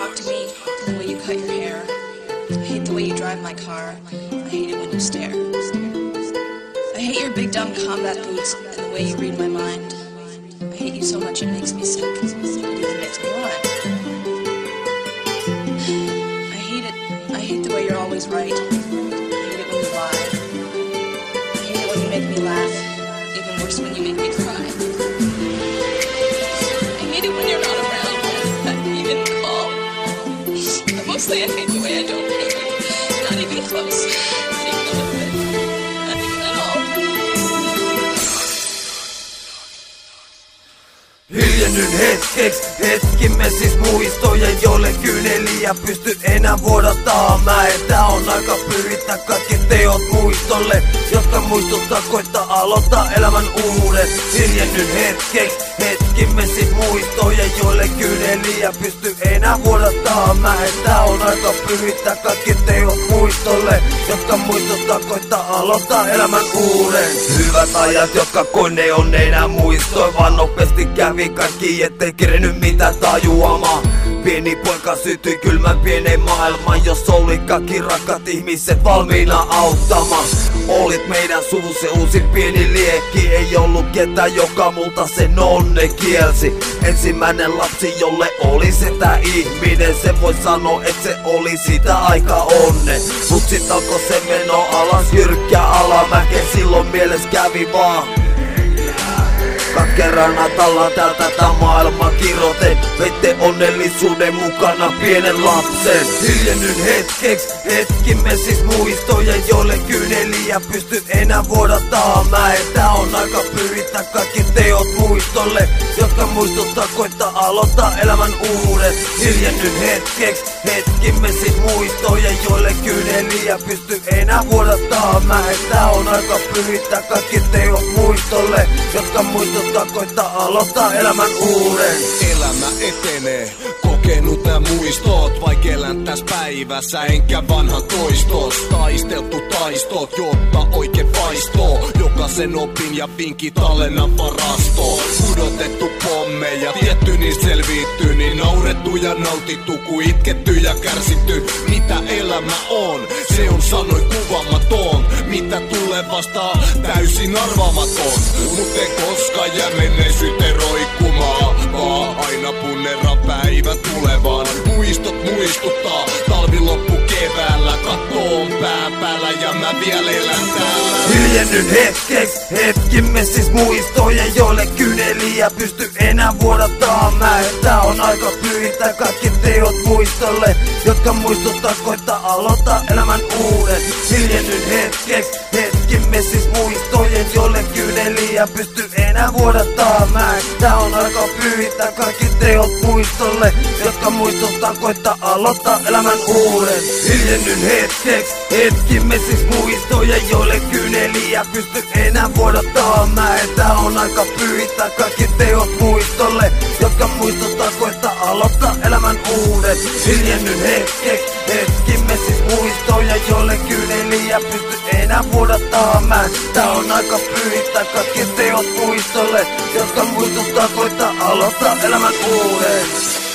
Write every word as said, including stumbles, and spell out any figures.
talk to me, the way you cut your hair. I hate the way you drive my car. I hate it when you stare. I hate your big dumb combat boots and the way you read my mind. I hate you so much it makes me sick. It even makes me rhyme. I hate it. I hate the way you're always right. I hate it when you lie. I hate it when you make me laugh. Even worse when you make me cry. I hate it when you're not around. Not even call. But mostly I hate the way I don't hate you. Not even close. Not even a little bit. Not even at all. Hiljennyn hetkeksi, hetkimme siis muistoja, joille kyyneliä pysty enää vuodattaa. Mä en tää on aika pyhittää kaikki teot muistolle, jotka muistuttaa koittaa aloittaa elämän uuden. Hiljennyn hetkeksi, hetkimme siis muistoja, joille kyyneliä pysty enää vuodattaa. Mä en tää on aika pyhittää kaikki teot muistolle, jotka muistuttaa koittaa aloittaa elämän uuden. Hyvät ajat, jotka kone on enää muistoi, vaan nopeasti kävi kaikki, ettei kerennyt mitä tajuamaan. Pieni poika sytyi kylmän pieneen maailmaan, jos oli kaikki rakkaat ihmiset valmiina auttamaan. Olit meidän suvu se uusi pieni liekki, ei ollut ketään joka multa sen onne kielsi. Ensimmäinen lapsi, jolle oli se tää ihminen, se voi sanoa et se oli sitä aika onne. Mut sit alkoi se meno alas, jyrkkää alamäkeä, silloin mielessä kävi vaan katkerana tallaan täältä tää maailma kirjoitin. Veitte onnellisuuden mukana pienen lapsen. Hiljennyn hetkeksi, hetkimme siis muistoja, joille kyyneliä pysty enää vuodattaa. Mä en tää on aika pyhittää kaikki teot muistolle, jotka muistuttaa koittaa aloittaa elämän uuden. Hiljennyn hetkeksi, hetkimme siis muistoja, joille kyyneliä pysty enää vuodattaa. Mä en tää on aika pyhittää kaikki teot muistolle, jotka muistuttaa koittaa aloittaa elämän uuden. Elämä etenee, kokenut nää muistot, vaik elän täs päivässä enkä vanhan toistos. Taisteltu taistot, jotta oikein vaistoo, jokaisen opin ja vinkki tallennan varastoon. Pudotettu pommeja, tietty niin selvitty, niin naurettu ja nautittu, ku itketty ja kärsitty. Mitä elämä on, se on sanoi kuvaamaton, mitä tulee vastaan täysin arvaamaton. Mut en koskaan jää menneisyyteen roikkumaan, vaan aina punnerran päivä tulevaan. Muistot muistuttaa, talvi loppu keväällä, katto on pää päällä ja mä vielä elän täällä. Hiljennyn hetkeksi, hetkimme siis muistoja, joille kyyneliä pysty enää vuodattaa. Mä en tää on aika pyhittää kaikki teot muistolle, jotka muistuttaa koittaa aloittaa elämän uuden. Hiljennyn hetkeksi, hetkimme siis muistoja, joille kyyneliä pysty enää vuodattaa. Mä en tää on aika pyhittää kaikki teot muistolle, jotka muistuttaa koittaa aloittaa elämän uuden. Hiljennyn hetkeksi, hetkimme siis muistoja, joille kyyneliä pysty enää vuodattaa. Mä en tää on aika pyhittää kaikki teot muistolle, jotka muistuttaa koittaa aloittaa elämän uuden. Hiljennyn hetkeksi, hetkimme siis muistoja, joille kyyneliä pysty enää vuodattaa. Mä en tää on aika pyhittää kaikki teot muistolle, jotka muistuttaa koittaa aloittaa elämän uuden.